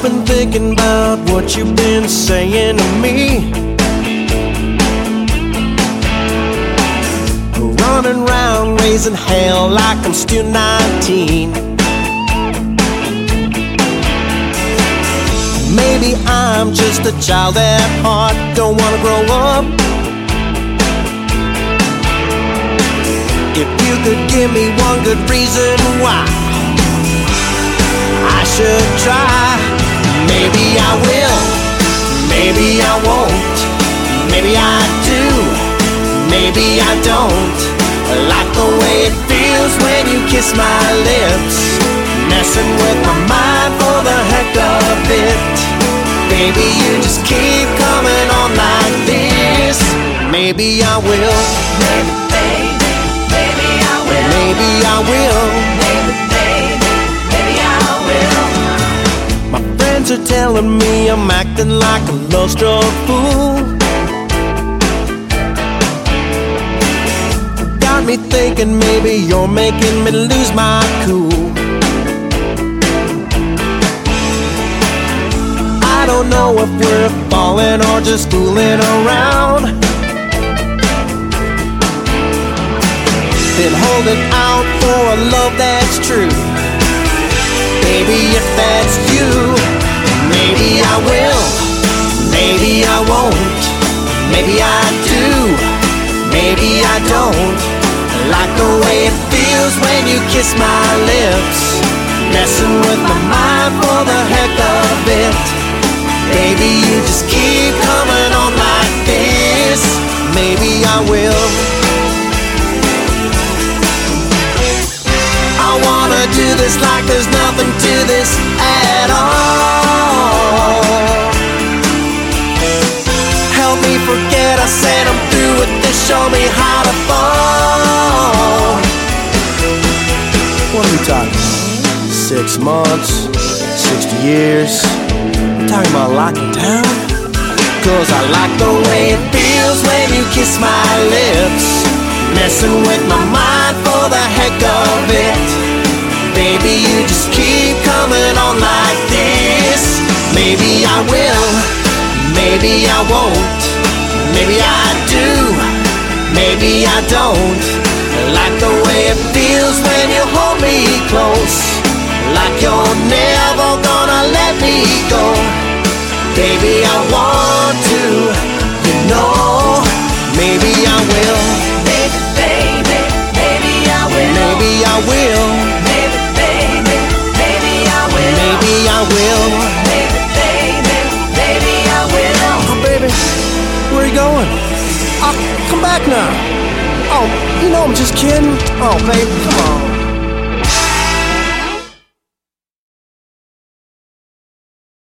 been thinking about what you've been saying to me. Running round raising hell like I'm still 19. Maybe I'm just a child at heart, don't wanna grow up. If you could give me one good reason why I should try, maybe I will, maybe I won't, maybe I do, maybe I don't. Like the way it feels when you kiss my lips, messing with my mind for the heck of it. Baby, you just keep coming on like this. Maybe I will, Maybe, baby, maybe I will. maybe I will. Maybe, baby, maybe I will. My friends are telling me I'm acting like a love-struck fool. Got me thinking maybe you're making me lose my cool. I don't know if we're falling or just fooling around. Been holding out for a love that's true. Baby, if that's you, maybe I will, maybe I won't, maybe I do, maybe I don't. Like the way it feels when you kiss my lips, messing with my mind for the heck of it. Baby, you just keep coming on like this. Maybe I will. I wanna do this like there's nothing to this at all. Help me forget I said I'm through with this. Show me how to fall. What are we talking about? 6 months, 60 years. I'm talking about locking down. Cause I like the way it feels when you kiss my lips, messing with my mind for the heck of it. Baby, you just keep coming on like this. Maybe I will, maybe I won't, maybe I do, maybe I don't. Like the way it feels when you hold me close, like you're never gonna let me go. Baby, I want to, you know. Maybe I will, Maybe, baby, maybe I will. maybe I will, Maybe, baby, maybe I will. maybe I will. Maybe, baby, maybe I will. Oh, baby, where are you going? Oh, come back now. Oh, you know I'm just kidding. Oh, baby, come on.